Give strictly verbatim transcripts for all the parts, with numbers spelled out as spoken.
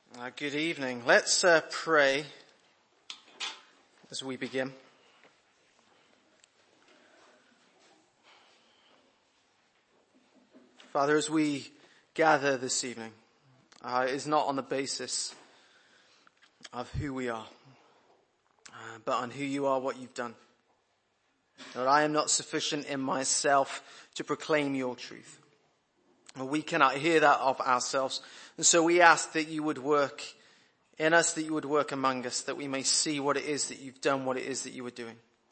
Uh, good evening. Let's uh, pray as we begin. Father, as we gather this evening, uh, it is not on the basis of who we are, uh, but on who you are, what you've done. Lord, I am not sufficient in myself to proclaim your truth. We cannot hear that of ourselves. And so we ask that you would work in us, that you would work among us, that we may see what it is that you've done, what it is that you are doing.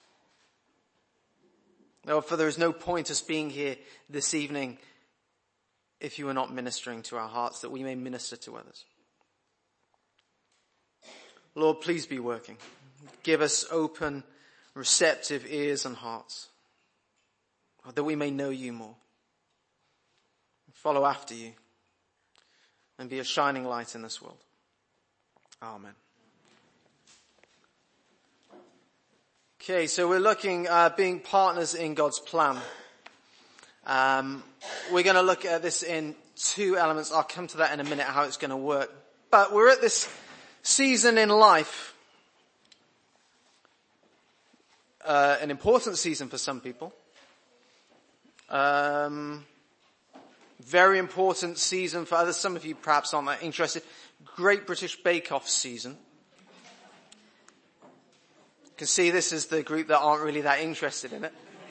Lord, for there is no point us being here this evening if you are not ministering to our hearts, that we may minister to others. Lord, please be working. Give us open, receptive ears and hearts, that we may know you more, follow after you, and be a shining light in this world. Amen. Okay, so we're looking at being partners in God's plan. Um, we're going to look at this in two elements. I'll come to that in a minute, how it's going to work. But we're at this season in life, uh, an important season for some people. Um... Very important season for others. Some of you perhaps aren't that interested. Great British Bake Off season. You can see this is the group that aren't really that interested in it.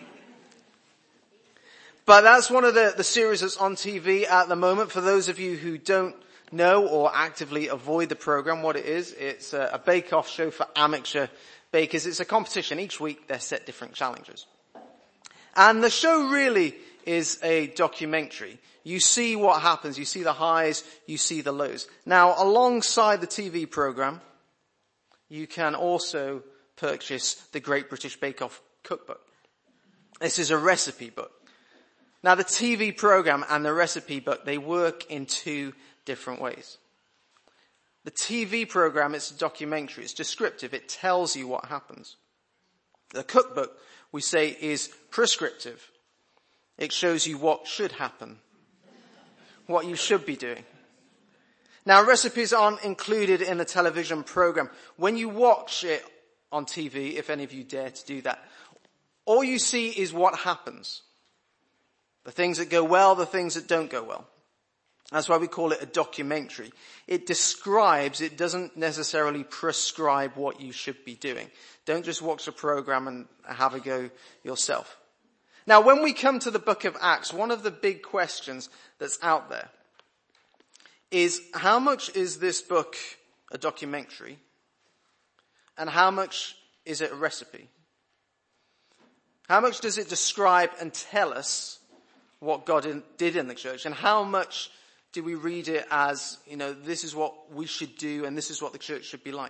But that's one of the, the series that's on T V at the moment. For those of you who don't know or actively avoid the program, what it is, it's a, a Bake Off show for amateur bakers. It's a competition. Each week they're set different challenges. And the show really is a documentary. You see what happens. You see the highs. You see the lows. Now, alongside the T V program, you can also purchase the Great British Bake Off cookbook. This is a recipe book. Now, the T V program and the recipe book, they work in two different ways. The T V program, it's a documentary. It's descriptive. It tells you what happens. The cookbook, we say, is prescriptive. It shows you what should happen, what you should be doing. Now, recipes aren't included in the television program. When you watch it on T V, if any of you dare to do that, all you see is what happens. The things that go well, the things that don't go well. That's why we call it a documentary. It describes, it doesn't necessarily prescribe what you should be doing. Don't just watch the program and have a go yourself. Now, when we come to the book of Acts, one of the big questions that's out there is how much is this book a documentary and how much is it a recipe? How much does it describe and tell us what God in, did in the church, and how much do we read it as, you know, this is what we should do and this is what the church should be like?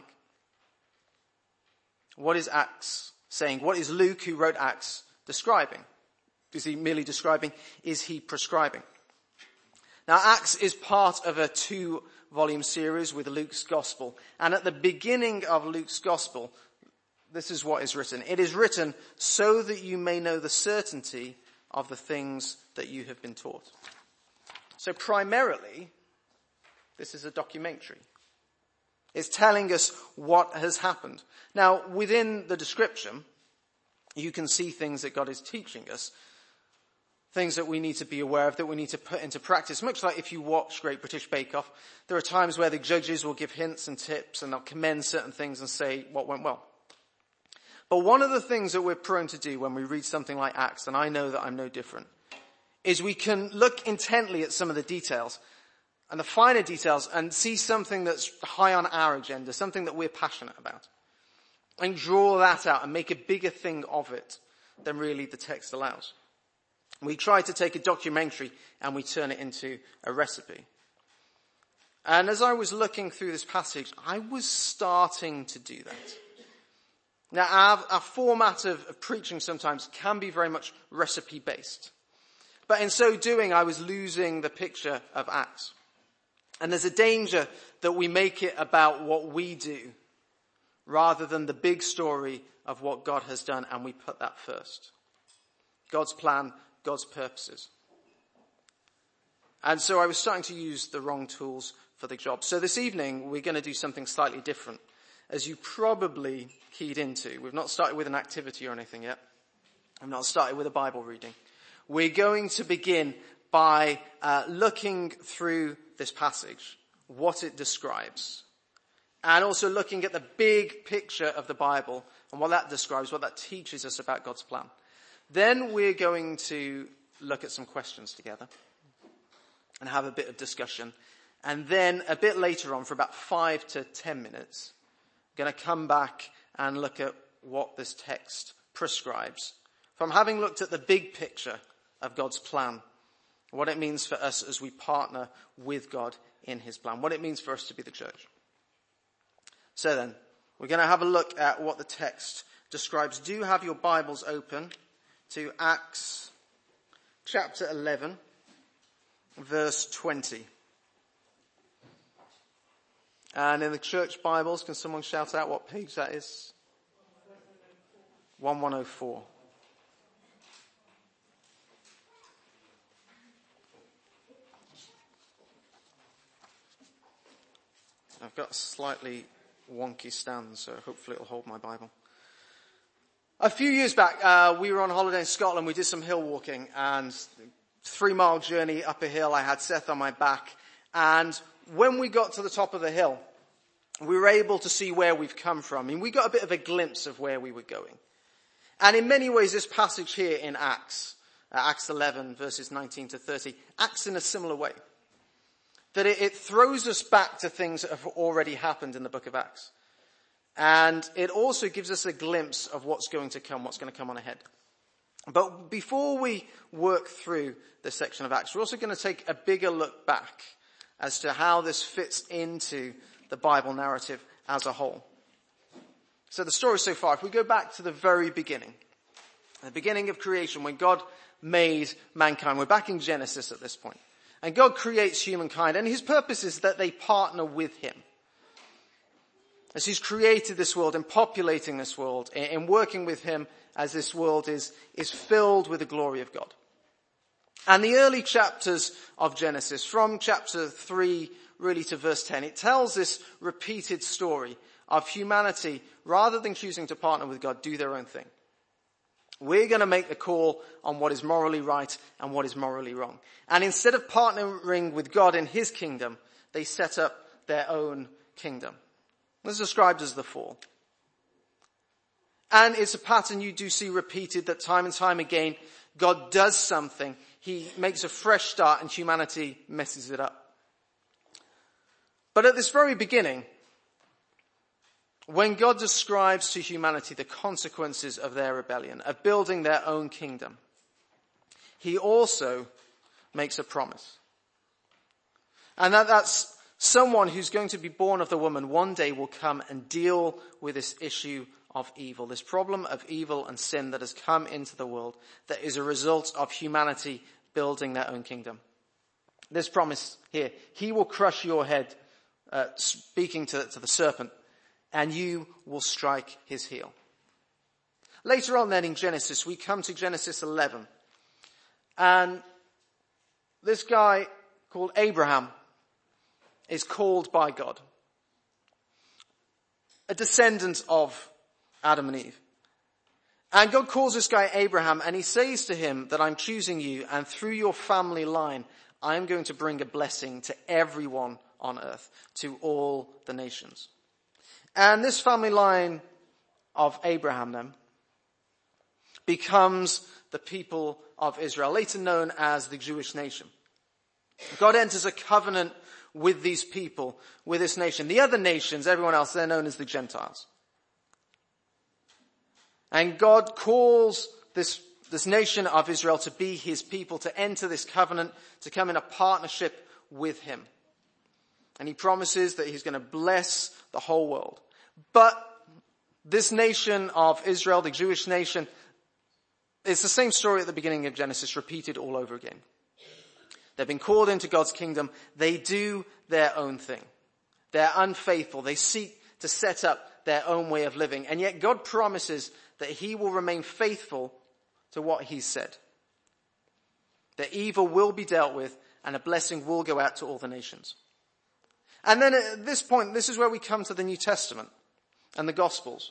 What is Acts saying? What is Luke, who wrote Acts, describing? Is he merely describing? Is he prescribing? Now, Acts is part of a two-volume series with Luke's Gospel. And at the beginning of Luke's Gospel, this is what is written. It is written so that you may know the certainty of the things that you have been taught. So primarily, this is a documentary. It's telling us what has happened. Now, within the description, you can see things that God is teaching us. Things that we need to be aware of, that we need to put into practice. Much like if you watch Great British Bake Off, there are times where the judges will give hints and tips and they'll commend certain things and say what went well. But one of the things that we're prone to do when we read something like Acts, and I know that I'm no different, is we can look intently at some of the details and the finer details and see something that's high on our agenda, something that we're passionate about, and draw that out and make a bigger thing of it than really the text allows. We try to take a documentary and we turn it into a recipe. And as I was looking through this passage, I was starting to do that. Now, our, our format of, of preaching sometimes can be very much recipe-based. But in so doing, I was losing the picture of Acts. And there's a danger that we make it about what we do rather than the big story of what God has done, and we put that first. God's plan, God's purposes. And so I was starting to use the wrong tools for the job. So this evening, we're going to do something slightly different. As you probably keyed into, we've not started with an activity or anything yet. I've not started with a Bible reading. We're going to begin by uh, looking through this passage, what it describes, and also looking at the big picture of the Bible and what that describes, what that teaches us about God's plan. Then we're going to look at some questions together and have a bit of discussion. And then a bit later on, for about five to ten minutes, I'm going to come back and look at what this text prescribes. From having looked at the big picture of God's plan, what it means for us as we partner with God in his plan, what it means for us to be the church. So then, we're going to have a look at what the text describes. Do have your Bibles open to Acts chapter eleven, verse twenty. And in the church Bibles, can someone shout out what page that is? eleven oh four. I've got a slightly wonky stand, so hopefully it'll hold my Bible. A few years back, uh, we were on holiday in Scotland. We did some hill walking, and three mile journey up a hill. I had Seth on my back, and when we got to the top of the hill, we were able to see where we've come from. I mean, we got a bit of a glimpse of where we were going. And in many ways, this passage here in Acts, uh, Acts eleven, verses nineteen to thirty, acts in a similar way. That it, it throws us back to things that have already happened in the book of Acts. And it also gives us a glimpse of what's going to come, what's going to come on ahead. But before we work through this section of Acts, we're also going to take a bigger look back as to how this fits into the Bible narrative as a whole. So the story so far, if we go back to the very beginning, the beginning of creation, when God made mankind, we're back in Genesis at this point. And God creates humankind, and his purpose is that they partner with him. As he's created this world and populating this world, in working with him as this world is, is filled with the glory of God. And the early chapters of Genesis, from chapter three really to verse ten, it tells this repeated story of humanity, rather than choosing to partner with God, do their own thing. We're going to make the call on what is morally right and what is morally wrong. And instead of partnering with God in his kingdom, they set up their own kingdom. This is described as the fall. And it's a pattern you do see repeated, that time and time again, God does something. He makes a fresh start and humanity messes it up. But at this very beginning, when God describes to humanity the consequences of their rebellion, of building their own kingdom, he also makes a promise. And that that's someone who's going to be born of the woman one day will come and deal with this issue of evil, this problem of evil and sin that has come into the world, that is a result of humanity building their own kingdom. This promise here, he will crush your head, uh, speaking to, to the serpent, and you will strike his heel. Later on then in Genesis, we come to Genesis eleven. And this guy called Abraham is called by God, a descendant of Adam and Eve. And God calls this guy Abraham, and he says to him that I'm choosing you, and through your family line, I'm going to bring a blessing to everyone on earth, to all the nations. And this family line of Abraham then becomes the people of Israel, later known as the Jewish nation. God enters a covenant with these people, with this nation. The other nations, everyone else, they're known as the Gentiles. And God calls this, this nation of Israel to be his people, to enter this covenant, to come in a partnership with him. And he promises that he's going to bless the whole world. But this nation of Israel, the Jewish nation, it's the same story at the beginning of Genesis, repeated all over again. They've been called into God's kingdom. They do their own thing. They're unfaithful. They seek to set up their own way of living. And yet God promises that he will remain faithful to what he said. That evil will be dealt with and a blessing will go out to all the nations. And then at this point, this is where we come to the New Testament and the Gospels.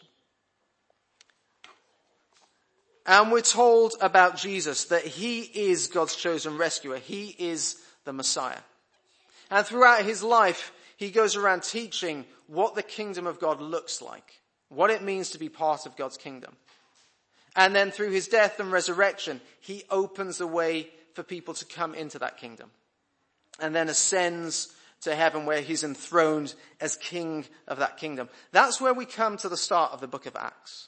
And we're told about Jesus that he is God's chosen rescuer. He is the Messiah. And throughout his life, he goes around teaching what the kingdom of God looks like, what it means to be part of God's kingdom. And then through his death and resurrection, he opens the way for people to come into that kingdom. And then ascends to heaven where he's enthroned as king of that kingdom. That's where we come to the start of the book of Acts.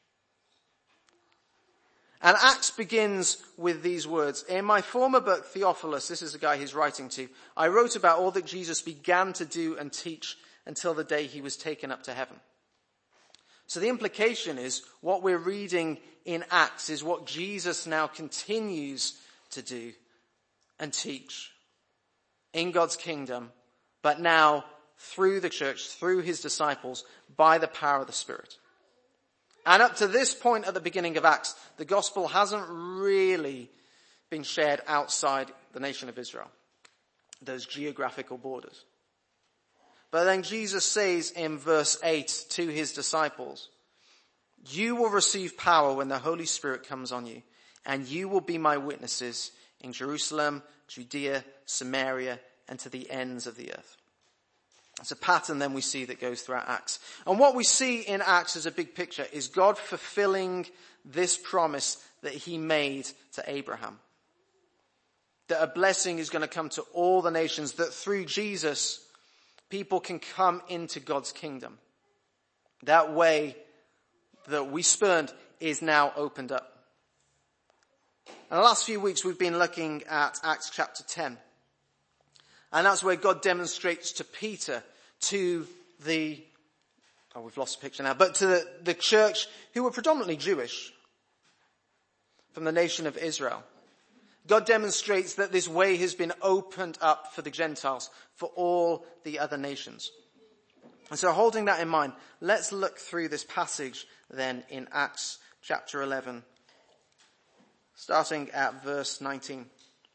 And Acts begins with these words. In my former book, Theophilus, this is the guy he's writing to, I wrote about all that Jesus began to do and teach until the day he was taken up to heaven. So the implication is what we're reading in Acts is what Jesus now continues to do and teach in God's kingdom, but now through the church, through his disciples, by the power of the Spirit. And up to this point at the beginning of Acts, the gospel hasn't really been shared outside the nation of Israel, those geographical borders. But then Jesus says in verse eight to his disciples, you will receive power when the Holy Spirit comes on you, and you will be my witnesses in Jerusalem, Judea, Samaria, and to the ends of the earth. It's a pattern then we see that goes throughout Acts. And what we see in Acts as a big picture is God fulfilling this promise that he made to Abraham. That a blessing is going to come to all the nations, that through Jesus, people can come into God's kingdom. That way that we spurned is now opened up. In the last few weeks, we've been looking at Acts chapter ten. And that's where God demonstrates to Peter, to the, oh, we've lost the picture now, but to the, the church who were predominantly Jewish from the nation of Israel. God demonstrates that this way has been opened up for the Gentiles, for all the other nations. And so holding that in mind, let's look through this passage then in Acts chapter eleven, starting at verse nineteen.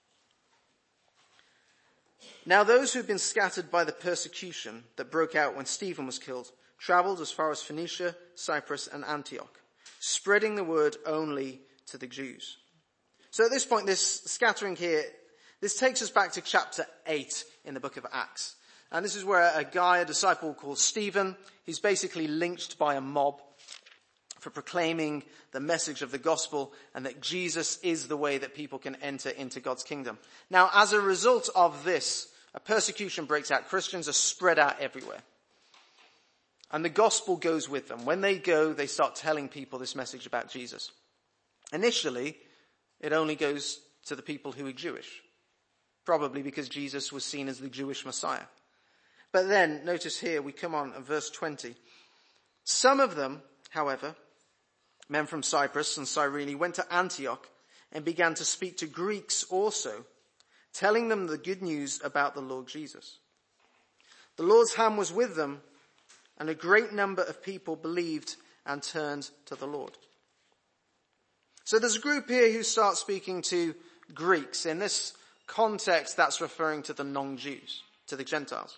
Now those who had been scattered by the persecution that broke out when Stephen was killed traveled as far as Phoenicia, Cyprus, and Antioch, spreading the word only to the Jews. So at this point, this scattering here, this takes us back to chapter eight in the book of Acts. And this is where a guy, a disciple called Stephen, he's basically lynched by a mob for proclaiming the message of the gospel and that Jesus is the way that people can enter into God's kingdom. Now, as a result of this, a persecution breaks out. Christians are spread out everywhere. And the gospel goes with them. When they go, they start telling people this message about Jesus. Initially, it only goes to the people who are Jewish, probably because Jesus was seen as the Jewish Messiah. But then, notice here, we come on at verse twenty. Some of them, however, men from Cyprus and Cyrene, went to Antioch and began to speak to Greeks also, telling them the good news about the Lord Jesus. The Lord's hand was with them, and a great number of people believed and turned to the Lord. So there's a group here who start speaking to Greeks. In this context, that's referring to the non-Jews, to the Gentiles.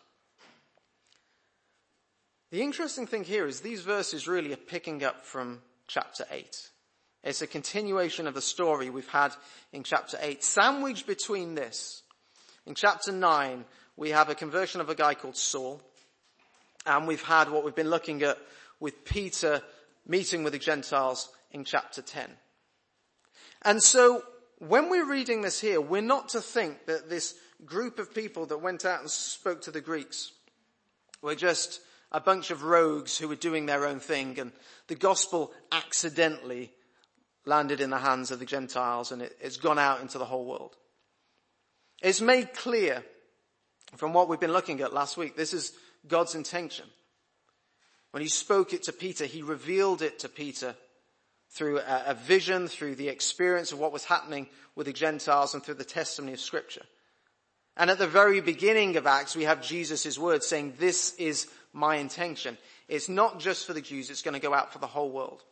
The interesting thing here is these verses really are picking up from chapter eight. It's a continuation of the story we've had in chapter eight. Sandwiched between this, in chapter nine, we have a conversion of a guy called Saul. And we've had what we've been looking at with Peter meeting with the Gentiles in chapter ten. And so when we're reading this here, we're not to think that this group of people that went out and spoke to the Greeks were just a bunch of rogues who were doing their own thing, and the gospel accidentally landed in the hands of the Gentiles and it, it's gone out into the whole world. It's made clear from what we've been looking at last week, this is God's intention. When he spoke it to Peter, he revealed it to Peter through a, a vision, through the experience of what was happening with the Gentiles and through the testimony of Scripture. And at the very beginning of Acts, we have Jesus' words saying, this is my intention. It's not just for the Jews, it's going to go out for the whole world.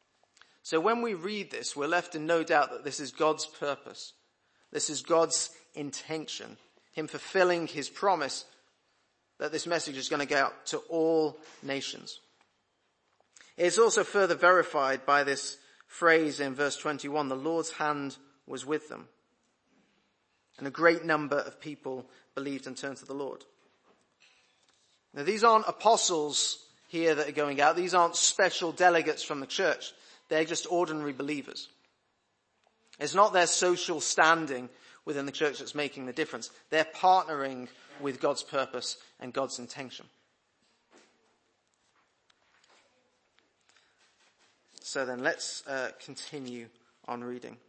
So when we read this, we're left in no doubt that this is God's purpose. This is God's intention, him fulfilling his promise that this message is going to go out to all nations. It's also further verified by this phrase in verse twenty-one, the Lord's hand was with them. And a great number of people believed and turned to the Lord. Now these aren't apostles here that are going out. These aren't special delegates from the church. They're just ordinary believers. It's not their social standing within the church that's making the difference. They're partnering with God's purpose and God's intention. So then let's uh, continue on reading.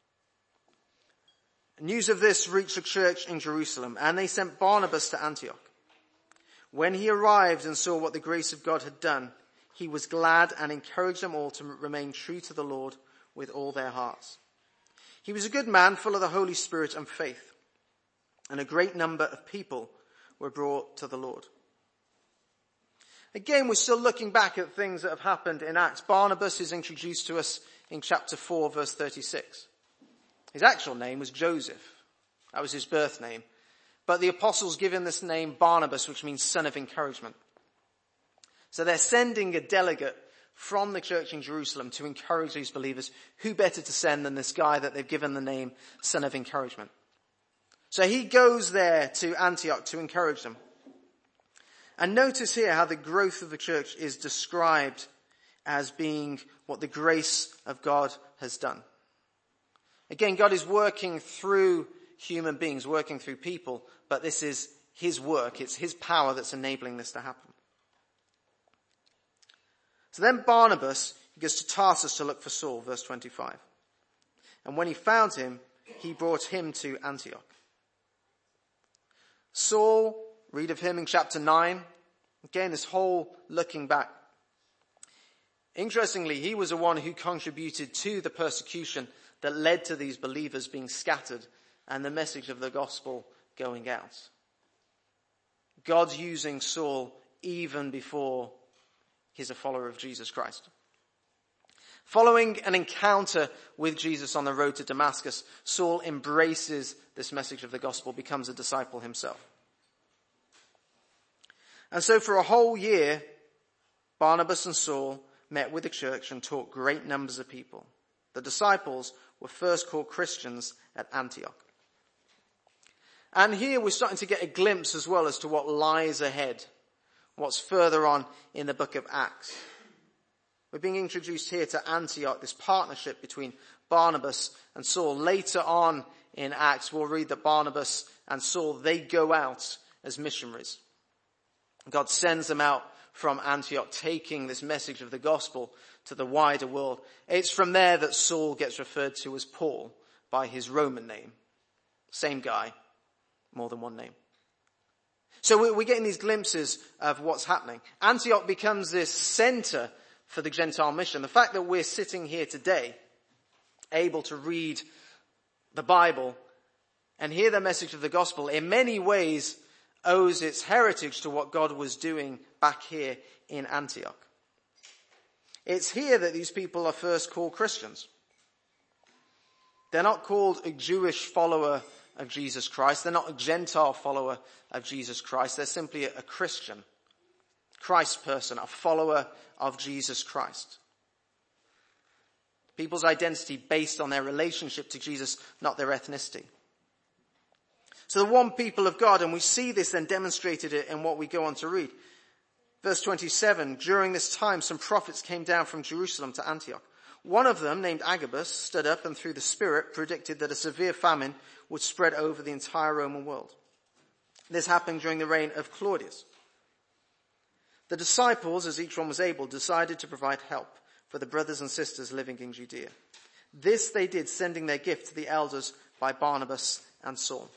News of this reached the church in Jerusalem, and they sent Barnabas to Antioch. When he arrived and saw what the grace of God had done, he was glad and encouraged them all to remain true to the Lord with all their hearts. He was a good man, full of the Holy Spirit and faith, and a great number of people were brought to the Lord. Again, we're still looking back at things that have happened in Acts. Barnabas is introduced to us in chapter four, verse thirty-six. His actual name was Joseph. That was his birth name. But the apostles give him this name Barnabas, which means son of encouragement. So they're sending a delegate from the church in Jerusalem to encourage these believers. Who better to send than this guy that they've given the name son of encouragement? So he goes there to Antioch to encourage them. And notice here how the growth of the church is described as being what the grace of God has done. Again, God is working through human beings, working through people, but this is his work. It's his power that's enabling this to happen. So then Barnabas goes to Tarsus to look for Saul, verse twenty-five. And when he found him, he brought him to Antioch. Saul, read of him in chapter nine. Again, this whole looking back. Interestingly, he was the one who contributed to the persecution that led to these believers being scattered and the message of the gospel going out. God's using Saul even before he's a follower of Jesus Christ. Following an encounter with Jesus on the road to Damascus, Saul embraces this message of the gospel, becomes a disciple himself. And so for a whole year, Barnabas and Saul met with the church and taught great numbers of people. The disciples were first called Christians at Antioch. And here we're starting to get a glimpse as well as to what lies ahead, what's further on in the book of Acts. We're being introduced here to Antioch, this partnership between Barnabas and Saul. Later on in Acts, we'll read that Barnabas and Saul, they go out as missionaries. God sends them out from Antioch, taking this message of the gospel to the wider world. It's from there that Saul gets referred to as Paul by his Roman name. Same guy, more than one name. So we're getting these glimpses of what's happening. Antioch becomes this center for the Gentile mission. The fact that we're sitting here today, able to read the Bible and hear the message of the gospel, in many ways owes its heritage to what God was doing back here in Antioch. It's here that these people are first called Christians. They're not called a Jewish follower of Jesus Christ. They're not a Gentile follower of Jesus Christ. They're simply a Christian, Christ person, a follower of Jesus Christ. People's identity based on their relationship to Jesus, not their ethnicity. So the one people of God, and we see this then demonstrated in what we go on to read. Verse twenty-seven, during this time some prophets came down from Jerusalem to Antioch. One of them, named Agabus, stood up and through the Spirit predicted that a severe famine would spread over the entire Roman world. This happened during the reign of Claudius. The disciples, as each one was able, decided to provide help for the brothers and sisters living in Judea. This they did, sending their gift to the elders by Barnabas and Saul.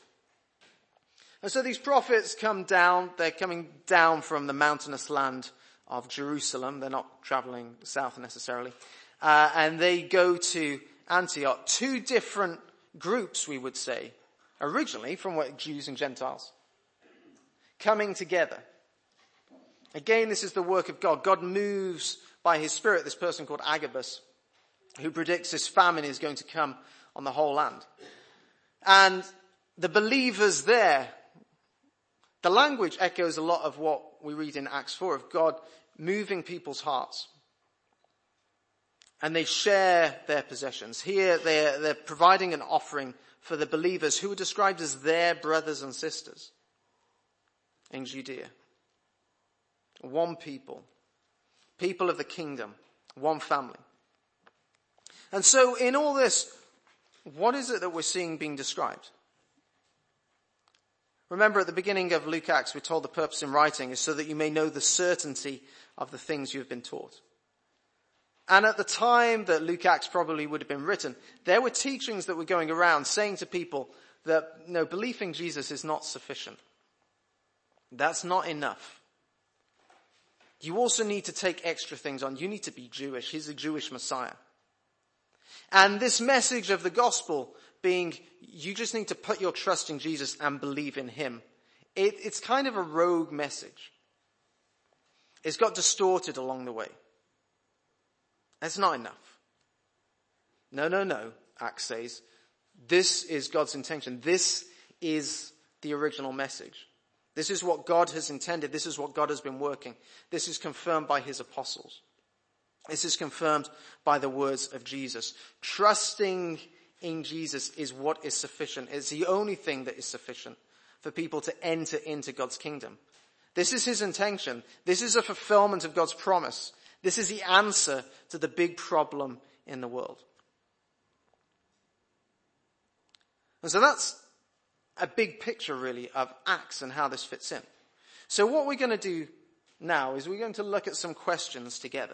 And so these prophets come down, they're coming down from the mountainous land of Jerusalem. They're not traveling south necessarily. Uh, and they go to Antioch. Two different groups, we would say, originally from what Jews and Gentiles, coming together. Again, this is the work of God. God moves by his Spirit this person called Agabus, who predicts this famine is going to come on the whole land. And the believers there, the language echoes a lot of what we read in Acts four, of God moving people's hearts. And they share their possessions. Here they're, they're providing an offering for the believers who are described as their brothers and sisters in Judea. One people. People of the kingdom. One family. And so in all this, what is it that we're seeing being described? Remember at the beginning of Luke Acts, we're told the purpose in writing is so that you may know the certainty of the things you have been taught. And at the time that Luke Acts probably would have been written, there were teachings that were going around saying to people that, no, belief in Jesus is not sufficient. That's not enough. You also need to take extra things on. You need to be Jewish. He's a Jewish Messiah. And this message of the gospel being, you just need to put your trust in Jesus and believe in him. It, it's kind of a rogue message. It's got distorted along the way. That's not enough. No, no, no, Acts says. This is God's intention. This is the original message. This is what God has intended. This is what God has been working. This is confirmed by his apostles. This is confirmed by the words of Jesus. Trusting in Jesus is what is sufficient. It's the only thing that is sufficient for people to enter into God's kingdom. This is his intention. This is a fulfillment of God's promise. This is the answer to the big problem in the world. And so that's a big picture really of Acts and how this fits in. So what we're going to do now is we're going to look at some questions together.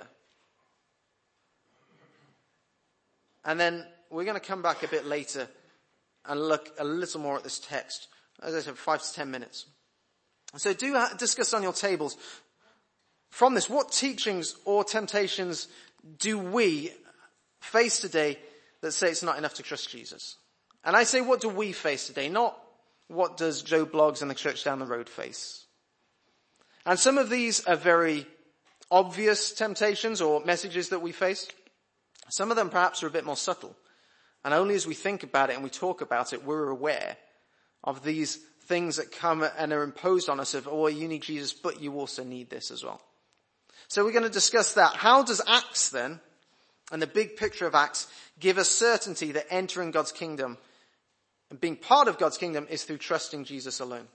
And then we're going to come back a bit later and look a little more at this text. As I said, five to ten minutes. So do ha- discuss on your tables from this, what teachings or temptations do we face today that say it's not enough to trust Jesus? And I say, what do we face today? Not what does Joe Bloggs and the church down the road face? And some of these are very obvious temptations or messages that we face. Some of them perhaps are a bit more subtle. And only as we think about it and we talk about it, we're aware of these things that come and are imposed on us of, oh, you need Jesus, but you also need this as well. So we're going to discuss that. How does Acts then, and the big picture of Acts, give us certainty that entering God's kingdom and being part of God's kingdom is through trusting Jesus alone?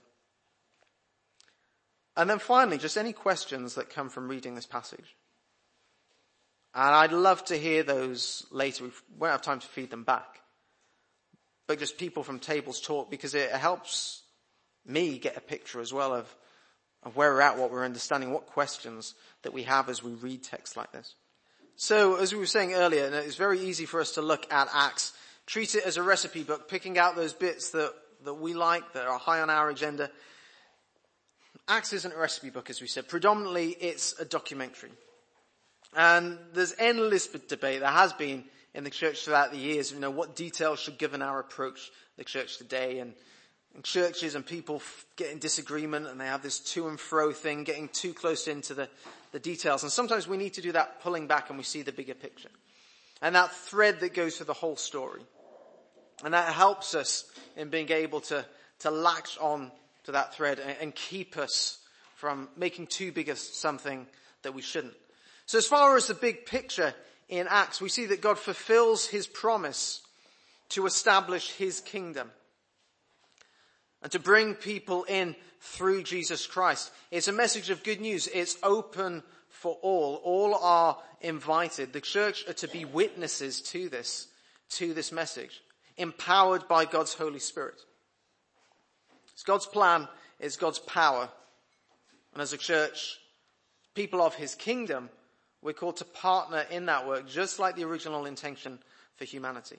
And then finally, just any questions that come from reading this passage. And I'd love to hear those later. We won't have time to feed them back. But just people from tables talk, because it helps me get a picture as well of, of where we're at, what we're understanding, what questions that we have as we read texts like this. So, as we were saying earlier, and it's very easy for us to look at Acts, treat it as a recipe book, picking out those bits that, that we like, that are high on our agenda. Acts isn't a recipe book, as we said. Predominantly, it's a documentary. And there's endless debate, there has been in the church throughout the years, you know, what details should govern our approach to the church today. And, and churches and people f- get in disagreement, and they have this to and fro thing, getting too close into the, the details. And sometimes we need to do that pulling back and we see the bigger picture. And that thread that goes through the whole story. And that helps us in being able to, to latch on to that thread and, and keep us from making too big of something that we shouldn't. So as far as the big picture in Acts, we see that God fulfills his promise to establish his kingdom and to bring people in through Jesus Christ. It's a message of good news. It's open for all. All are invited. The church are to be witnesses to this, to this message, empowered by God's Holy Spirit. It's God's plan. It's God's power. And as a church, people of his kingdom, we're called to partner in that work, just like the original intention for humanity.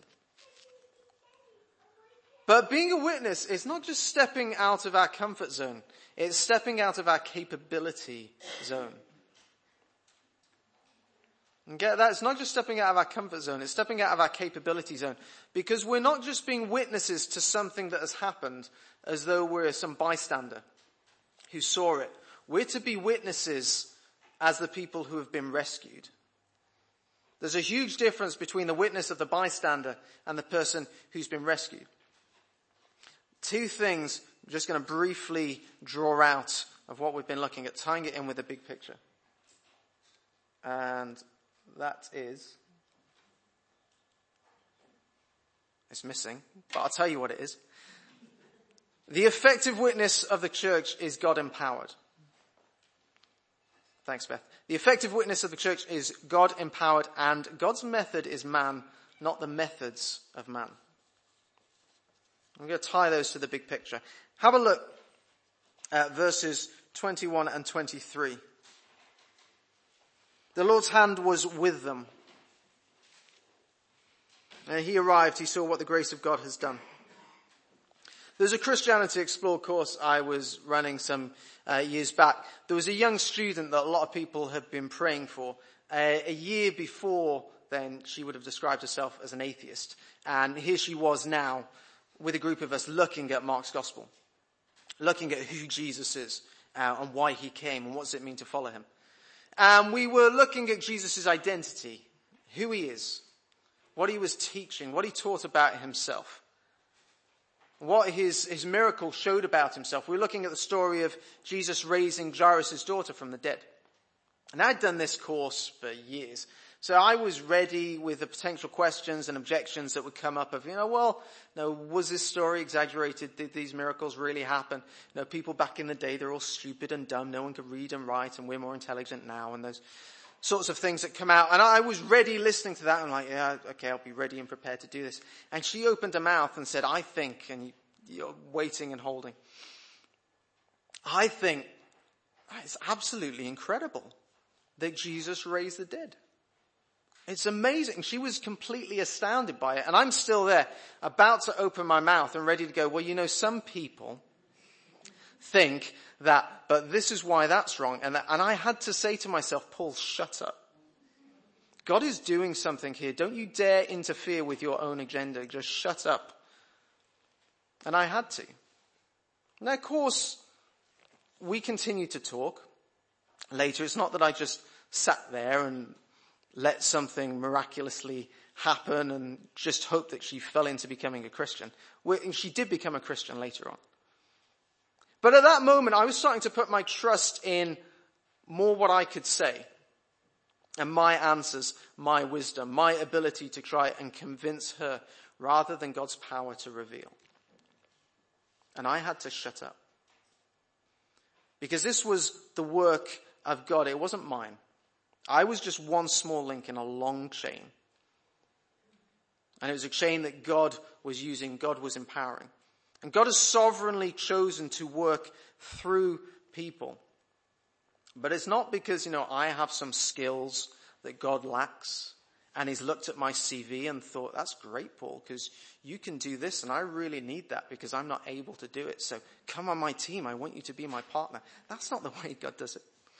But being a witness is not just stepping out of our comfort zone. It's stepping out of our capability zone. And get that? It's not just stepping out of our comfort zone. It's stepping out of our capability zone. Because we're not just being witnesses to something that has happened as though we're some bystander who saw it. We're to be witnesses as the people who have been rescued. There's a huge difference between the witness of the bystander and the person who's been rescued. Two things I'm just going to briefly draw out of what we've been looking at, tying it in with the big picture. And that is, it's missing, but I'll tell you what it is. The effective witness of the church is God empowered. Thanks, Beth. The effective witness of the church is God empowered, and God's method is man, not the methods of man. I'm going to tie those to the big picture. Have a look at verses twenty-one and twenty-three. The Lord's hand was with them. And he arrived, he saw what the grace of God has done. There's a Christianity Explored course I was running some uh, years back. There was a young student that a lot of people have been praying for. Uh, a year before then, she would have described herself as an atheist. And here she was now with a group of us looking at Mark's gospel, looking at who Jesus is uh, and why he came and what does it mean to follow him. And we were looking at Jesus' identity, who he is, what he was teaching, what he taught about himself, what his, his miracle showed about himself. We were looking at the story of Jesus raising Jairus' daughter from the dead. And I'd done this course for years. So I was ready with the potential questions and objections that would come up of, you know, well, no, was this story exaggerated? Did these miracles really happen? You know, people back in the day, they're all stupid and dumb. No one could read and write, and we're more intelligent now, and those sorts of things that come out. And I was ready listening to that. I'm like, yeah, okay, I'll be ready and prepared to do this. And she opened her mouth and said, I think, and you're waiting and holding. I think it's absolutely incredible that Jesus raised the dead. It's amazing. She was completely astounded by it. And I'm still there, about to open my mouth and ready to go, well, you know, some people think that, but this is why that's wrong. And, that, and I had to say to myself, Paul, shut up. God is doing something here. Don't you dare interfere with your own agenda. Just shut up. And I had to. Now, of course, we continued to talk later. It's not that I just sat there and let something miraculously happen and just hope that she fell into becoming a Christian. She did become a Christian later on. But at that moment, I was starting to put my trust in more what I could say and my answers, my wisdom, my ability to try and convince her rather than God's power to reveal. And I had to shut up. Because this was the work of God. It wasn't mine. I was just one small link in a long chain. And it was a chain that God was using, God was empowering. And God has sovereignly chosen to work through people. But it's not because, you know, I have some skills that God lacks. And he's looked at my C V and thought, that's great, Paul, because you can do this and I really need that because I'm not able to do it. So come on my team. I want you to be my partner. That's not the way God does it.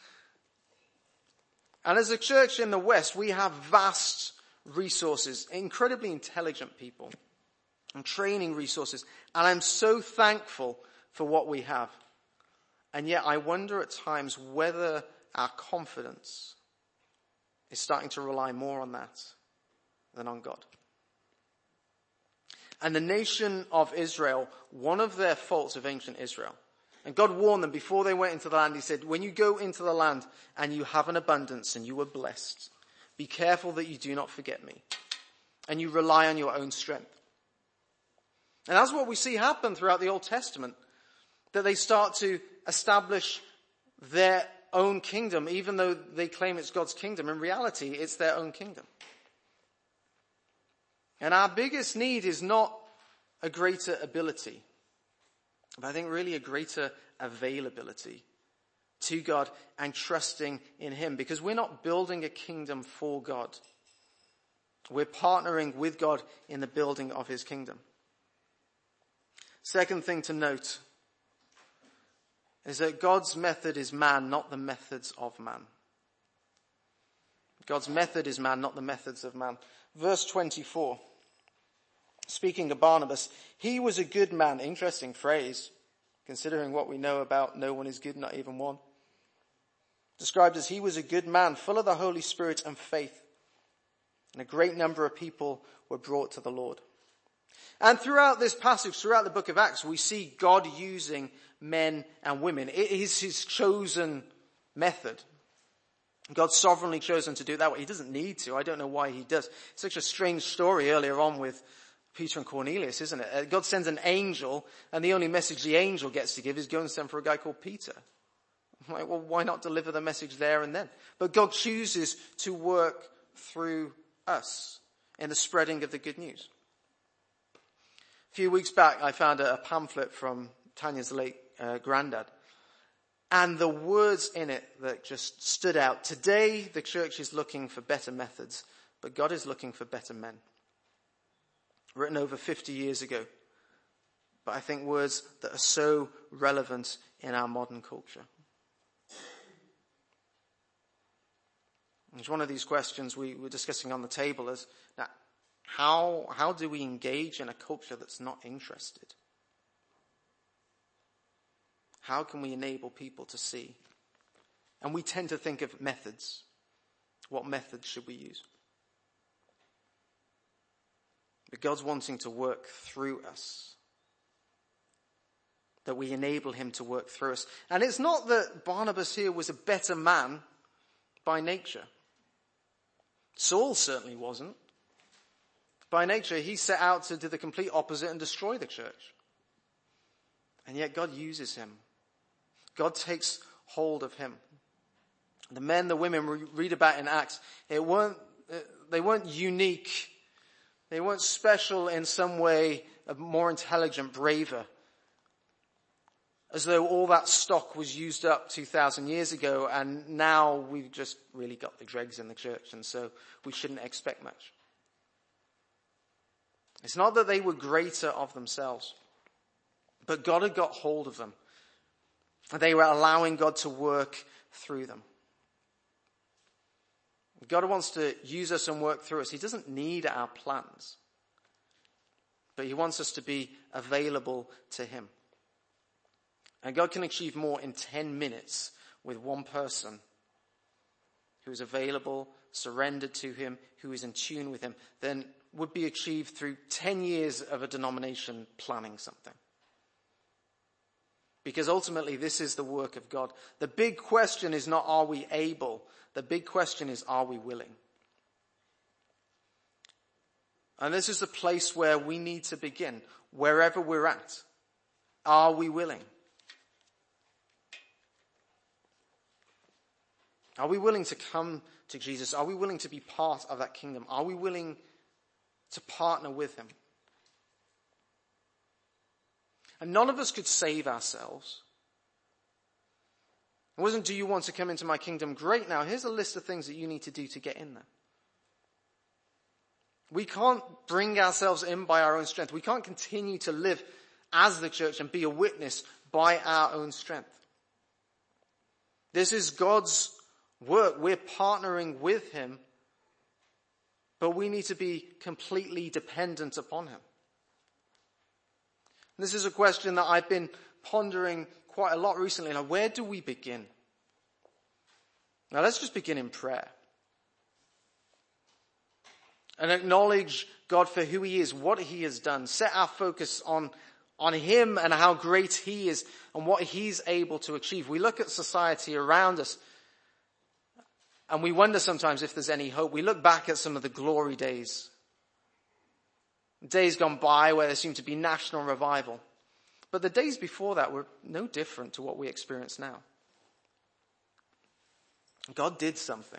And as a church in the West, we have vast resources, incredibly intelligent people, and training resources. And I'm so thankful for what we have. And yet I wonder at times whether our confidence is starting to rely more on that than on God. And the nation of Israel, one of their faults of ancient Israel, and God warned them before they went into the land. He said, when you go into the land and you have an abundance and you are blessed, be careful that you do not forget me and you rely on your own strength. And that's what we see happen throughout the Old Testament, that they start to establish their own kingdom, even though they claim it's God's kingdom. In reality, it's their own kingdom. And our biggest need is not a greater ability, but I think really a greater availability to God and trusting in him, because we're not building a kingdom for God. We're partnering with God in the building of his kingdom. Second thing to note is that God's method is man, not the methods of man. God's method is man, not the methods of man. Verse twenty-four. Speaking of Barnabas, he was a good man. Interesting phrase, considering what we know about no one is good, not even one. Described as he was a good man, full of the Holy Spirit and faith. And a great number of people were brought to the Lord. And throughout this passage, throughout the book of Acts, we see God using men and women. It is his chosen method. God's sovereignly chosen to do it that way. He doesn't need to. I don't know why he does. It's such a strange story earlier on with Peter and Cornelius, isn't it? God sends an angel, and the only message the angel gets to give is go and send for a guy called Peter. I'm like, well, why not deliver the message there and then? But God chooses to work through us in the spreading of the good news. A few weeks back, I found a pamphlet from Tanya's late uh, granddad. And the words in it that just stood out. Today, the church is looking for better methods, but God is looking for better men. Written over fifty years ago. But I think words that are so relevant in our modern culture. It's one of these questions we were discussing on the table is, now, how, how do we engage in a culture that's not interested? How can we enable people to see? And we tend to think of methods. What methods should we use? But God's wanting to work through us. That we enable him to work through us. And it's not that Barnabas here was a better man by nature. Saul certainly wasn't. By nature, he set out to do the complete opposite and destroy the church. And yet God uses him. God takes hold of him. The men, the women we read about in Acts, it weren't, they weren't unique. They weren't special in some way, more intelligent, braver. As though all that stock was used up two thousand years ago and now we've just really got the dregs in the church and so we shouldn't expect much. It's not that they were greater of themselves, but God had got hold of them. They were allowing God to work through them. God wants to use us and work through us. He doesn't need our plans, but he wants us to be available to him. And God can achieve more in ten minutes with one person who is available, surrendered to him, who is in tune with him, than would be achieved through ten years of a denomination planning something. Because ultimately this is the work of God. The big question is not are we able? The big question is are we willing? And this is a place where we need to begin. Wherever we're at, are we willing? Are we willing to come to Jesus? Are we willing to be part of that kingdom? Are we willing to partner with him? And none of us could save ourselves. It wasn't, do you want to come into my kingdom? Great, now here's a list of things that you need to do to get in there. We can't bring ourselves in by our own strength. We can't continue to live as the church and be a witness by our own strength. This is God's work. We're partnering with him, but we need to be completely dependent upon him. This is a question that I've been pondering quite a lot recently. Now, where do we begin? Now, let's just begin in prayer. And acknowledge God for who he is, what he has done. Set our focus on, on him and how great he is and what he's able to achieve. We look at society around us and we wonder sometimes if there's any hope. We look back at some of the glory days. Days gone by where there seemed to be national revival. But the days before that were no different to what we experience now. God did something.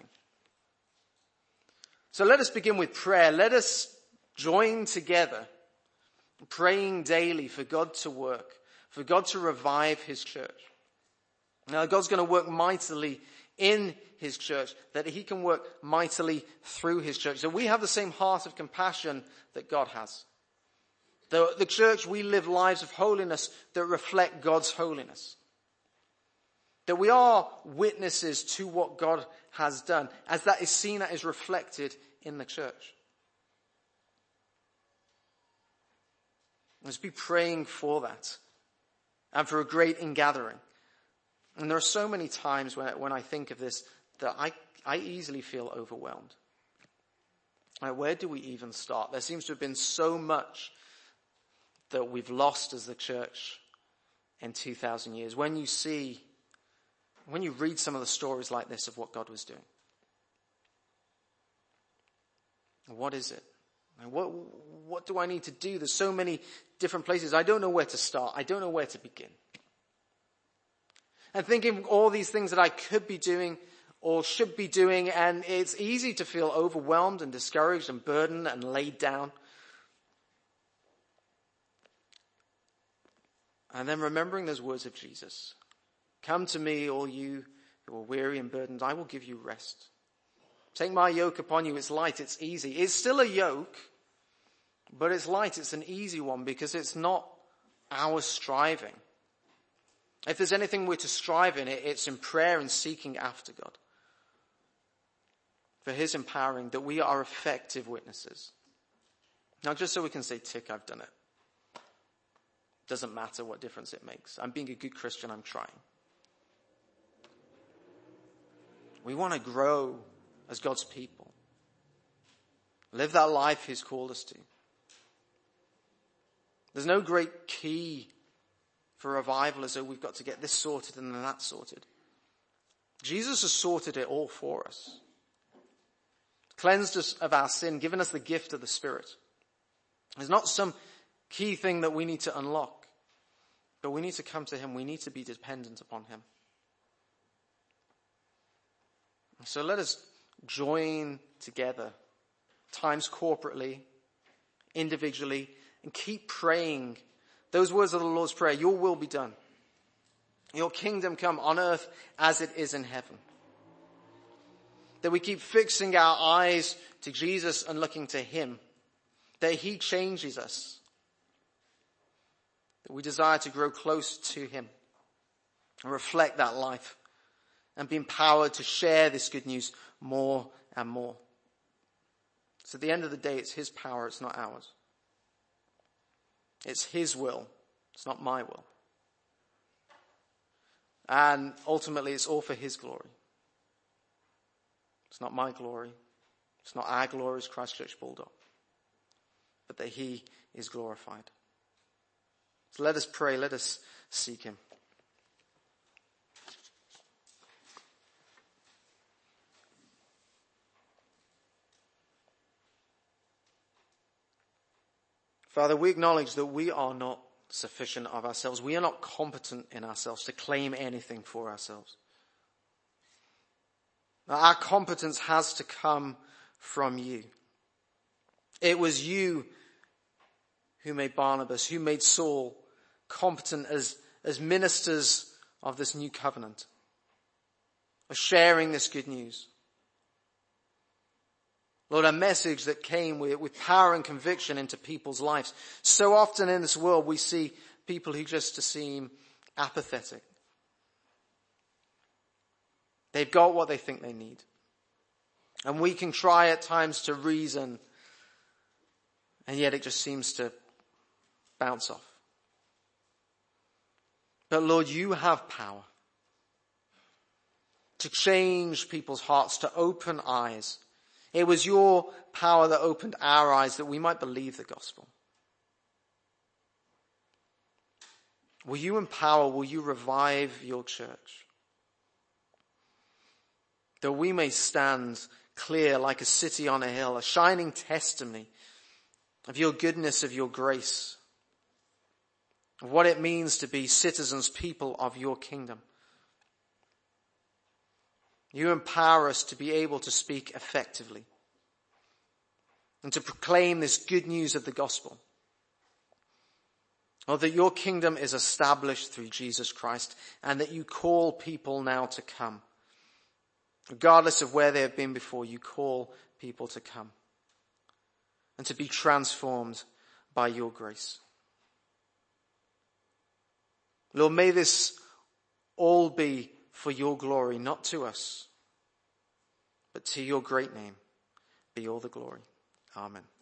So let us begin with prayer. Let us join together, praying daily for God to work, for God to revive his church. Now God's going to work mightily in his church, that he can work mightily through his church. So we have the same heart of compassion that God has. The, the church, we live lives of holiness that reflect God's holiness. That we are witnesses to what God has done, as that is seen, that is reflected in the church. Let's be praying for that and for a great ingathering. And there are so many times when, when I think of this that I, I easily feel overwhelmed. Like, where do we even start? There seems to have been so much that we've lost as the church in two thousand years. When you see, when you read some of the stories like this of what God was doing. What is it? What, what do I need to do? There's so many different places. I don't know where to start. I don't know where to begin. And thinking of all these things that I could be doing or should be doing, and it's easy to feel overwhelmed and discouraged and burdened and laid down. And then remembering those words of Jesus. Come to me, all you who are weary and burdened, I will give you rest. Take my yoke upon you, it's light, it's easy. It's still a yoke, but it's light, it's an easy one because it's not our striving. If there's anything we're to strive in, it's in prayer and seeking after God. For his empowering, that we are effective witnesses. Not just so we can say, tick, I've done it. Doesn't matter what difference it makes. I'm being a good Christian, I'm trying. We want to grow as God's people. Live that life he's called us to. There's no great key for revival as though we've got to get this sorted and then that sorted. Jesus has sorted it all for us. Cleansed us of our sin, given us the gift of the Spirit. There's not some key thing that we need to unlock, but we need to come to him. We need to be dependent upon him. So let us join together, times corporately, individually, and keep praying those words of the Lord's Prayer. Your will be done. Your kingdom come on earth as it is in heaven. That we keep fixing our eyes to Jesus and looking to him. That he changes us. That we desire to grow close to him and reflect that life and be empowered to share this good news more and more. So at the end of the day, it's his power, it's not ours. It's his will, it's not my will. And ultimately, it's all for his glory. It's not my glory. It's not our glory as Christ Church Bulldog. But that he is glorified. So let us pray, let us seek him. Father, we acknowledge that we are not sufficient of ourselves. We are not competent in ourselves to claim anything for ourselves. Now, our competence has to come from you. It was you who made Barnabas, who made Saul competent as, as ministers of this new covenant, of sharing this good news. Lord, a message that came with, with power and conviction into people's lives. So often in this world we see people who just seem apathetic. They've got what they think they need. And we can try at times to reason, and yet it just seems to bounce off. But Lord, you have power to change people's hearts, to open eyes. It was your power that opened our eyes that we might believe the gospel. Will you empower, will you revive your church? That we may stand clear like a city on a hill, a shining testimony of your goodness, of your grace, of what it means to be citizens, people of your kingdom. You empower us to be able to speak effectively and to proclaim this good news of the gospel. Or that your kingdom is established through Jesus Christ and that you call people now to come. Regardless of where they have been before, you call people to come and to be transformed by your grace. Lord, may this all be for your glory, not to us, but to your great name be all the glory. Amen.